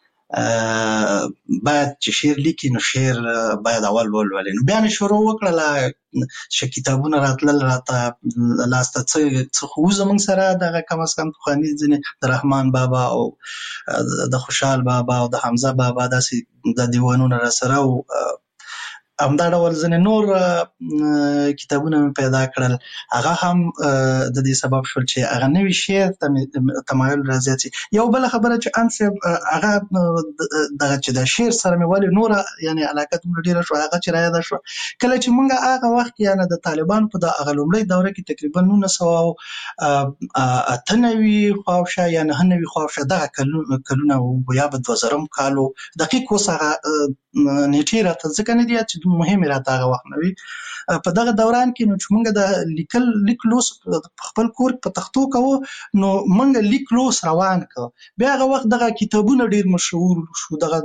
باید چې شعر لیکي نو شعر باید اول ولولي. نو بیا مې شروع وکړله چې کتابونه راتلل راته لاسته، څه خو زموږ سره دغه کم از کم پخواني ځینې د رحمان بابا او د خوشحال بابا او د حمزه بابا داسې د دیوانونه راسره وو. همدا ډول ځینې نور کتابونه مې پیدا کړل، هغه هم د دې سبب شول چې هغه نوي شعر ته تمایل رازیات شي. یو بله خبره چې ان صاحب هغه دغه چې د شعر سره مې ولې نوره یعنې علاقه دومره ډېره شوه، هغه چې رایاده شوه کله چې موږ هغه وخت کې یعنې د طالبانو په د هغه لومړۍ دوره کې تقریبا نولس سوه اته نوي خواوشا یا نهه نوي خواوشا دغه کلونه وو، یا به دوه زرم کال وو، دقیق اوس هغه نیټې راته ځکه نه دي چې مهمې راته هغه وخت نه وي. په دغه دوران کې نو چې موږ د لیکل لیک لوس خپل کور په تختو کوو، نو موږ لیک لوس روان کړ. بیا هغه وخت دغه کتابونه ډېر مشهور شو، دغه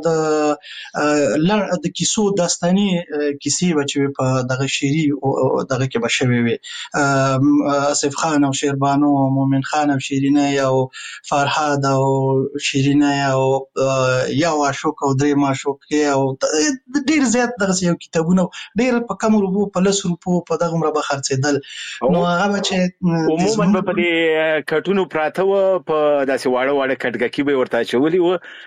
د د کیسو داستاني کیسې به چې په دغه شعري دغه کې به شوې وي، آصف خان او شیربانو، مومن خان او شیرینه او فرهاد او شیرینه او یو عاشق او درې معشوقې او ډېر زیات دغسې یو کتابونه ډېر په کم روپو په لس روپو په دغه عمره به خرڅېدل. نو هغه به چې عموما به په دې کټونو پراته وه، په داسې واړه واړه کټګکي به یې ورته اچولي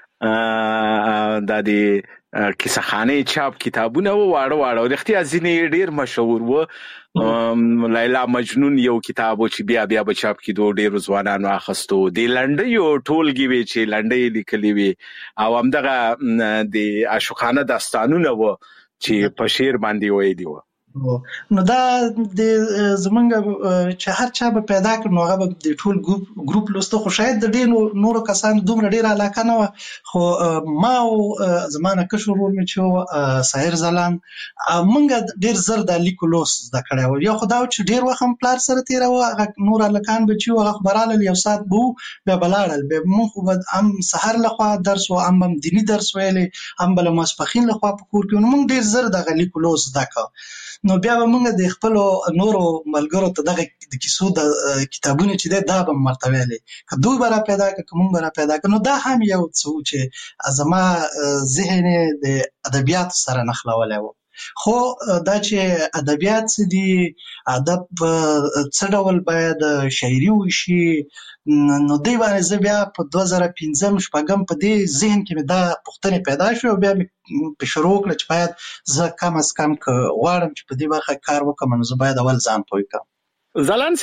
وه، دا د کیسهخانې چاپ کتابونه وه واړه واړه، رښتیا ځینې ډېر مشهور وه. لیلا مجنون یو کتاب و چې بیا بیا به چاپ کېدو، ډېرو ځوانانو اخیستو. د لنډیو ټولګې وې چې لنډۍ لیکلې وې، او همدغه د عاشقانه داستانونه وه چې په شعر باندې ویلي وه. نو دا د زمونږ چې هر چا به پیدا کړ نو هغه به د ټول ګروپ لوسته، خو شاید د ډېرو نورو کسانو دومره ډېره علاقه نه وه. خو ما او زما نه کشر ورور مې چې و ساحر ځلاند، موږ ډېر زر د لیکو لوست زده کړی و. یو خو دا و چې ډېر وخت هم پلار سره تېراوه، هغه نور هلکان به چې وو هغه خو به رالل یو ساعت به وو بیا به لاړل، بیا موږ خو به هم سهار لخوا درس و، هم هم دیني درس ویلی، هم به له ماسپښین لخوا په کور کې. نو موږ ډېر زر دغه لیکو لوست زده کړ. نو بیا به موږ د خپلو نورو ملګرو ته دغه د کیسو د کتابونه چې دی دا به م ورته ویلې، که دوی به را پیدا کړه که موږ به را پیدا کړه. نو دا هم یو څه و چې زما ذهن یې د ادبیاتو سره نښلولی و. خو دا چې ادبیات څه دي، ادب څه ډول باید شاعري وشي، نو دی باندې زه بیا په دوه زره پنځم شپږم په دې ذهن کې مې دا پوښتنې پیدا شوې او بیا مې په شروع وکړه چې باید زه کم از کم که غواړم چې په دې برخه کار وکړم نو زه باید اول ځان پوه کړم. ځلاند صاحب،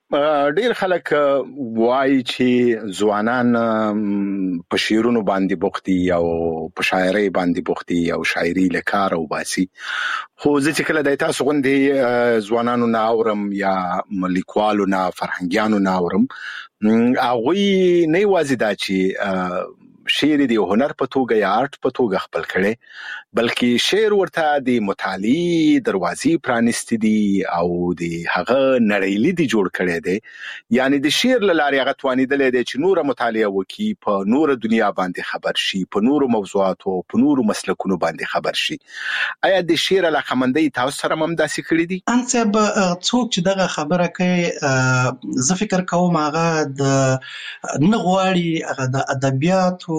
ډیر خلک وایي چې ځوانان په شعرونو باندې بوختي او په شاعرۍ باندې بوختي او شاعري لکار او باسي خو زه چې کله د تاسو غوندې ځوانانو نه اورم یا لیکوالو نه فرهنګیانو نه اورم هغوی نه یوازې دا چې شعر دی هنر په توګه یا آرټ په توګه خپل کړي بلکې شعر ورته د مطالعې دروازې پرانیستي دي او د هغه نړۍ دی جوړ کړي دي یعنی د شعر لارې هغه توانیدلې دي چې نور مطالعه وکي په نور دنیا باندې خبر شي په نور موضوعاتو په نور مسلکونو باندې خبر شي آیا د شعر علاقمندۍ تاسو سره هم داسې کړی دي انڅه به څوک چې دغه خبره کوي زه فکر کوم هغه د نغواړي هغه د ادبیاتو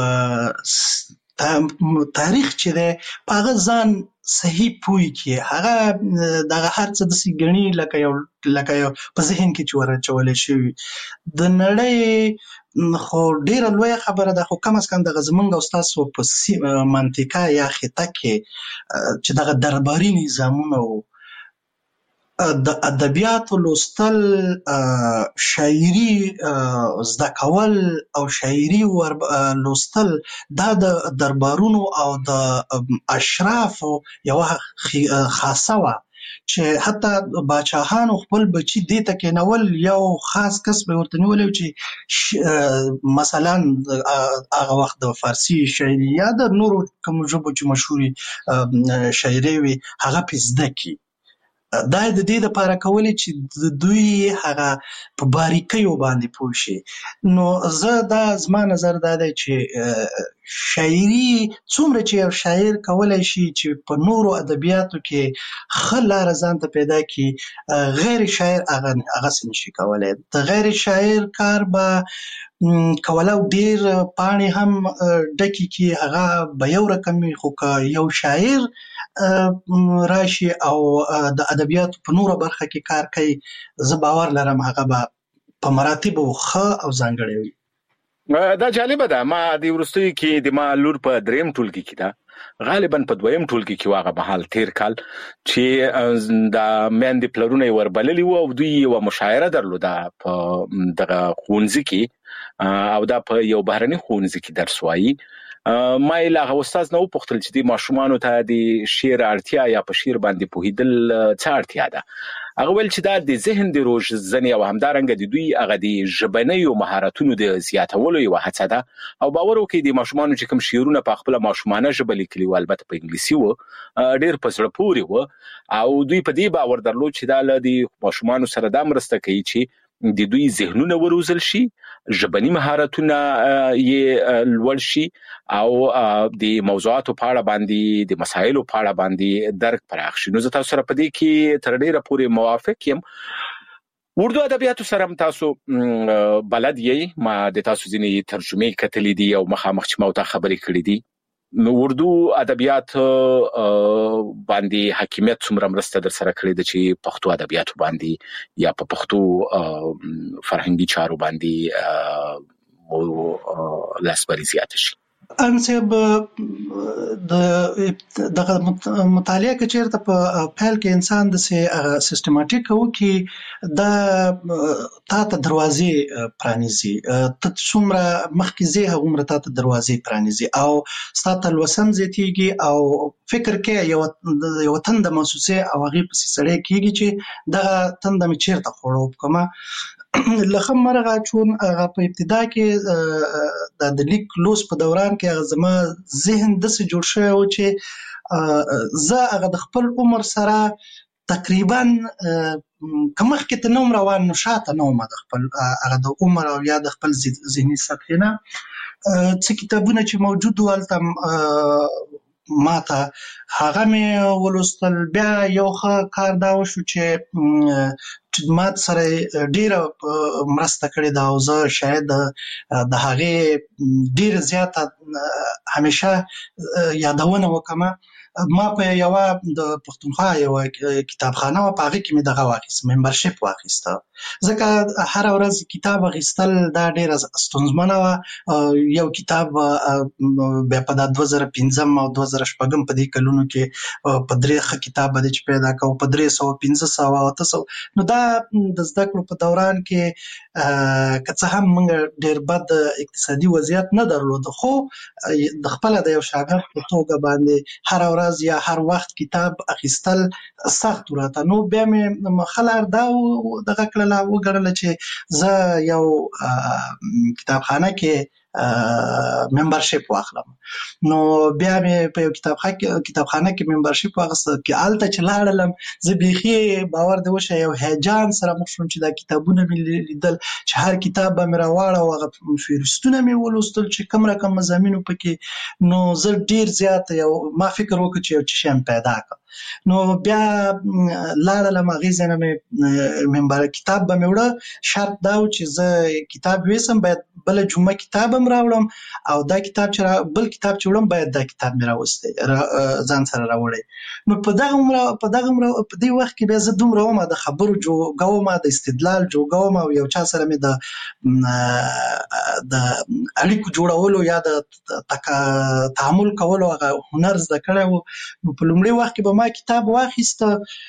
تاریخ چې ده هغه ځان صحیح پوي کې هغه دغه هر څه د سیګنی لکه یو لکه یو په ذهن کې چې ورچولې شي د نړۍ خو ډیره لوی خبره ده خو کم از کم د زمونږ استاد په منطقه یا خطه کې چې دغه درباري نظامونه د ادبیاتو لوستل شاعري زده کول او شاعري لوستل دا د دربارونو او د اشرافو یو خاصه وه چې حتی باچاهانو خپل بچي دې ته کېنول یو خاص کس به ورته نیولی چې مثلا هغه وخت د فارسي شاعري یا د نورو کوم ژبو چې مشهوري شاعري وي هغه پې زده کړي دا د دې لپاره کولی چې د دوی هغه په باریکیو باندې پوه شي نو زه دا زما نظر دا دی چې شاعري څومره چې یو شاعر کولی شي چې په نورو ادبیاتو کې ښه لاره ځان ته پیدا کړي غیر شاعر هغه هغسې نشي کولی د غیر شاعر کار به کولو ډیر پاڼې هم ډکې کې هغه به یو رقم وي خو که یو شاعر راشي او د ادبیاتو په نوره برخه کې کار کوي زه باور لرم هغه به په مراتبو ښه او ځانګړی وي دا جالبه ده ما د وروستیو کې د ما لور په دریم ټولګي کې ده غالبا په دویم ټولګي کې واغه مهال تیر کال چې د میندې پلرونه وربللی وو او دوی یو مشاعره درلوده په دغه ښوونځي کې او دا په یو بهرني ښوونځي کې درس وایي ما یې له استاد نه وپوښتل چې د ماشومانو ته د شعر اړتیا یا په شعر باندې پوهېدل څه اړتیا ده هغه ویل چې دا د ذهن د روزنې او همدارنګه د دوی هغه د ژبنیو مهارتونو د زیاتولو یوه هڅه ده او باور وکړئ د ماشومانو چې کوم شعرونه په خپله ماشومانه ژبه لیکلي وو البته په انګلیسي وو ډېر په زړه پورې وو او دوی په دې باور درلود چې دا له د ماشومانو سره دا مرسته کوي چې د دوی ذهنونه وروزل شي ژبني مهارتونه یې لوړ شي او د موضوعاتو په اړه باندې د مسایلو په اړه باندې درک پراخ شي نو زه تاسو سره په دې کې تر ډیره پورې موافق یم اردو ادبیاتو سره تاسو بلد یې ما د تاسو ځینې ترجمې کتلې دي او مخامخ چې ما ته خبرې کړې دي نو اردو ادبیات باندې حاکمیت څومره مرسته در سره کړې ده چې پښتو ادبیاتو باندې یا په پښتو فرهنګي چارو باندې لاسبري زیات شي انصب د دغه مطالعه کې چیرته په پیل کې انسان د سیستماتیک وو کې دا تا ته دروازې پرانیزي ته څومره مخکې زی هغومره تا ته دروازې پرانیزي او ستاسو لوسم زیاتیږي او فکر کې یو یو تند محسوسه او هغه په سړی کېږي چې دا تند مې چیرته خورو کومه لخم مرغه چون هغه په ابتدا کې د لیک لوس په دوران کې هغه زما ذهن داسې جوړ شوی و چې زه هغه د خپل عمر سره تقریبا کمخ کې ته نوم روان نو شاته نوم د خپل هغه د عمر او یا د خپل ذهني سطحې نه څه کتابونه چې موجود و هلته ماته هغه مې ولوستل بیا یو ښه کار دا وشو چې ما سره ډیره مرسته کړې ده او زه شاید د هغې ډیره زیاته همیشه یادونه وکړم ما په یو د پښتونخوا یو کتابخانه او پاغه کې مې دغه واخیست ممبرشپ واخیسته ځکه هر ورځ کتاب غیستل دا ډیره ستونزمنه و یو کتاب بیا په دوه زره پنځم او دوه زره شپږم په دې کلونو کې په درې کتاب باندې چې پیدا کوم په درې سوه پنځه سوه او اته سوه نو دا د زده کړو په دوران کې که څه هم موږ ډیر بد اقتصادي وضعیت نه درلود خو د خپل د یو شاګرد په توګه باندې هر ورځ یا هر وخت کتاب اخیستل سخت راته نو بیا مې مخلار دا دغه کړله وګڼله چې زه یو کتابخانه کې ممبرشپ واخلم نو بیا مې په یو کتابخانه کتابخانه کې ممبرشپ واخیسته کې الته چې لاړم زه بیخي باور دی وشه یو هیجان سره مخ شوم چې دا کتابونه مې لیدل چې هر کتاب به مې راواړه او هغه فهرستونه مې ولوستل چې کوم رقم مضامینو پکې نو زه ډیر زیات یو ما فکر وکړ چې یو څه پیدا کړ نو بیا لاړم هغې ځای نه مې ممبر کتاب به مې وړه شرط دا و چې زه کتاب ویسم باید بله جمعه کتاب هم راوړم او دا کتاب چې بل کتاب چې وړم باید دا کتاب مې راوستی ځان سره راوړی نو په دغه عمره په دغه عمره په دې وخت کې بیا زه دومره ومه د خبرو جوګه ومه د استدلال جوګه ومه او یو چا سره مې د د اړیکو جوړولو یا د تعامل کولو هغه هنر زده کړی و نو په لومړي وخت کې به ما کتاب واخیسته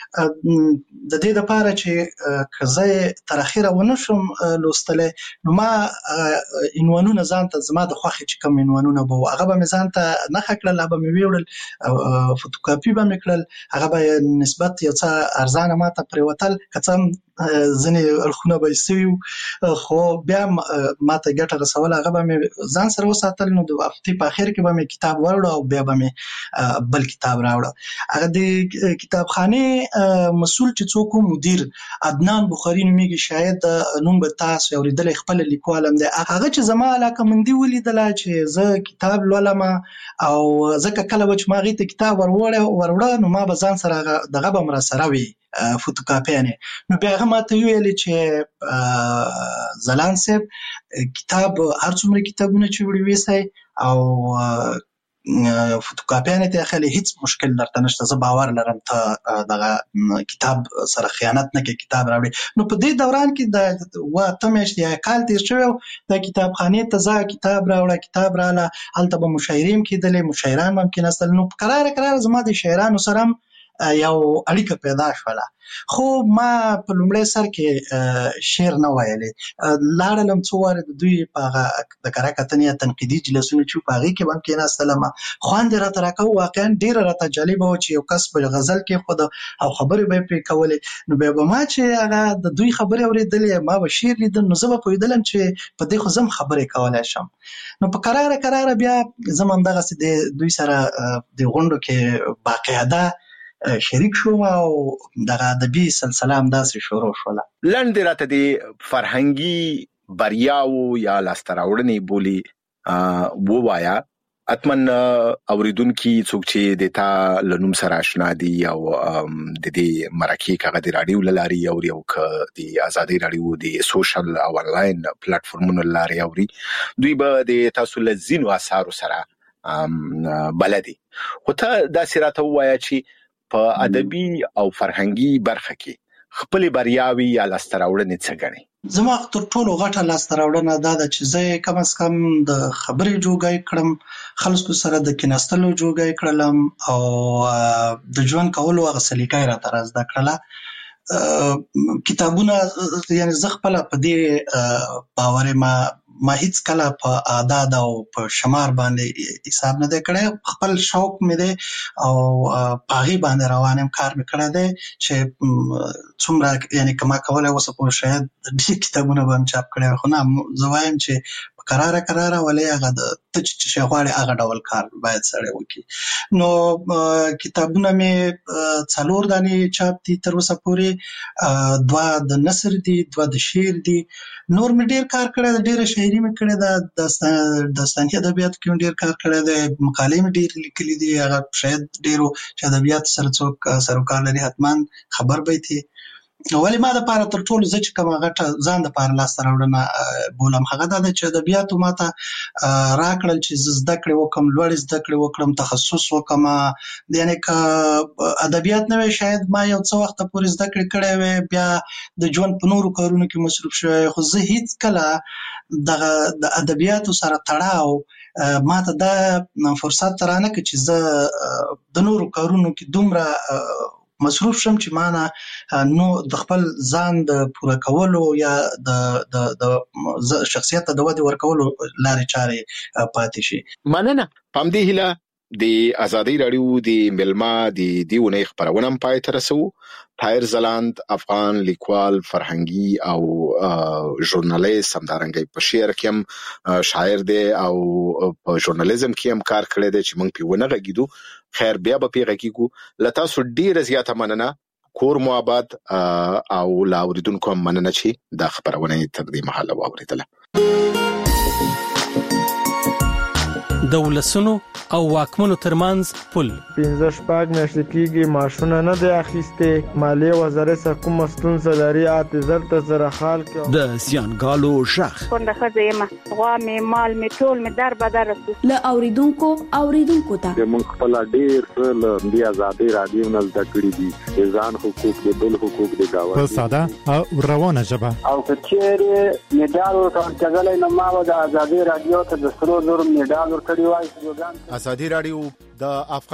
د دې دپاره چې که زه یې تر اخره ونه شم لوستلی نو ما عنوانونه ځان ته زما د خوښې چې کوم عنوانونه به وو هغه به مې ځان ته نښه کړل هغه به مې ویوړل فوتوکاپي به مې کړل هغه به نسبت یو څه ارزانه ماته پرېوتل که څه هم ځینې اړخونه به یې سوي خو بیا ماته ګټه رسوله هغه به مې ځان سره وساتل نو د هفتې په اخر کې به مې کتاب وروړه او بیا به مې بل کتاب راوړه هغه د کتابخانې مسؤل چې څوک مدیر عدنان بخاري نومیږي شاید نوم به تاسو اورېدلی خپل لیکوال هم دی هغه چې زما علاقه مندي ولیدله چې زه کتاب لولم او ځکه کله به چې ما هغې ته کتاب وروړه نو ما به ځان سره دغه به م راسره وي فوتوکاپیانې نو بیا هغه ماته ویلې چې ځلان صاحب کتاب هر څومره کتابونه چې وړي ویسئ او فوتوکاپیانې ته اخلي هیڅ مشکل درته نشته زه باور لرم ته دغه کتاب سره خیانت نه کوې کتاب راوړې نو په دې دوران کې د اوه اته میاشتې یا کال تېر شوی و د کتابخانې ته ځه کتاب راوړه کتاب راغله هلته به مشاعرې هم کېدلې مشاعران به هم کېناستل نو کراره کراره زما د شاعرانو سره هم یو اړیکه پیدا شوله خو ما په لومړی سر کې شعر نه ویلې لاړلم څو وارې د دوی په هغه د کره کتنې یا تنقیدي جلسونه چې په هغې کې به هم کېناستلم خوند یې راته راکوه واقعا ډېره راته جالبه وه چې یو کس په غزل کېښوده او خبرې به یې پرې کولې نو بیا به ما چې هغه د دوی خبرې اورېدلې ما به شعر لیدم نو زه به پوهېدلم چې په دې خو زه هم خبرې کولی شم نو په کراره کراره بیا زه هم همدغسې د دوی سره د غونډو کې باقاعده شریک شوم او دغه ادبي سلسله همداسې شروع شوله لنډ راته د فرهنګي بریاو یا لاسته راوړنې بولي ووایه اتمن اوریدونکي څوک چې د تا له نوم سره اشنا دي او د دې مرکې کاغه د راډیو له لارې اوري او که د ازادي راډیو د سوشل او انلاین پلیټفارمونو له لارې اوري دوی به د تاسو له ځینو اثارو سره بلدي خو ته داسې راته ووایه چې په ادبي او فرهنګي برخه کې خپل بریاوي یا لاسته راوړنې څه ګڼې زما تر ټولو غټه لاسته راوړنه دا ده چې زه کم از کم د خبرې جوګی کړم خلکو سره د کېناستلو جوګی کړلم او د ژوند کولو هغه سلیقه یې راته را زده کړله کتابونه یعنې زه خپله په دې باور یم ما هیڅ کله په اعداد او په شمار باندې حساب نه دی کړی خپل شوق مې دی او په هغې باندې روان یم کار مې کړی دی چې څومره یعنې که ما کولی اوسه پورې شاید ډېر کتابونه به هم چاپ کړی خو نه زه وایم چې په کراره کراره ولې هغه د ته چې شی غواړې هغه ډول کار باید سړی وکړي نو کتابونه مې څلور دانې چاپ دي تر اوسه پورې دوه د نثر دي دوه د شعر دي نور مې ډېر کار کړی دی ډېره شاعري مې کړې ده داستاني ادبیاتو کې مې ډېر کار کړی دی مقالې مې ډېرې لیکلي دي هغه شاید ډېرو چې ادبیاتو سره څوک سروکار لري حتما خبر به یې ولی ما د پاره تر ټولو ځکه کوم غټه ځان د پاره لاس راوړنه بولم هغه د ادبیاتو ماته راکړل چې زده کړې وکم لوړ زده کړې وکړم تخصص وکم یعنی ک ادبیات نه شاید ما یو څو وخت پورې زده کړې کړې وې بیا د ژوند په نورو کارونو کې مصروف شوم خو زه هیڅ کله د ادبیاتو سره تړاو ماته دا فرصت ترانه کې چې زه د نورو کارونو کې دومره مصروف شم چې معنا نو د خپل ځان د پوره کولو یا د د د شخصیت د ودې ورکولو لارې چارې پاتې شي. مننه. پام دی هله د ازادي رادیو د ملما د دیونه خبرونه پای تر رسو. طاهر زلاند افغان لیکوال فرهنګي او ژورنالیست همدارنګي په شعر کې شاعر دی او په ژورنالیزم کې هم کار کړی دی چې موږ په ونه غږیدو. خیر بیا به پیغه کیږو لتا سو ډیر زیاته مننه کور مو آباد او لا اوریدونکو مننه چې دا خبرونه تر دې محله واوریدله. د ولسونو او واکمنو ترمنځ پل پنځه شپږ میاشتې کېږي ماشونه نه دی اخیستې مالیې وزارت سره کومه ستونزه لري اته زر ته زره خال کې د زیانګالو شخ کنده ښځه یم غوا مې مال مې ټول مې در بدر رسو له اوریدونکو اوریدونکو ته موږ خپل ډیر څه له دې ازادي رادیو نه زده کړي دي ځان حقوق د بل حقوق د گاوه په ساده او روانه ژبه او کچېره میډال ورکړل کېږي نو ما د ازادي رادیو ته د سرو زر میډال ورکړی وای. ازادي رادیو د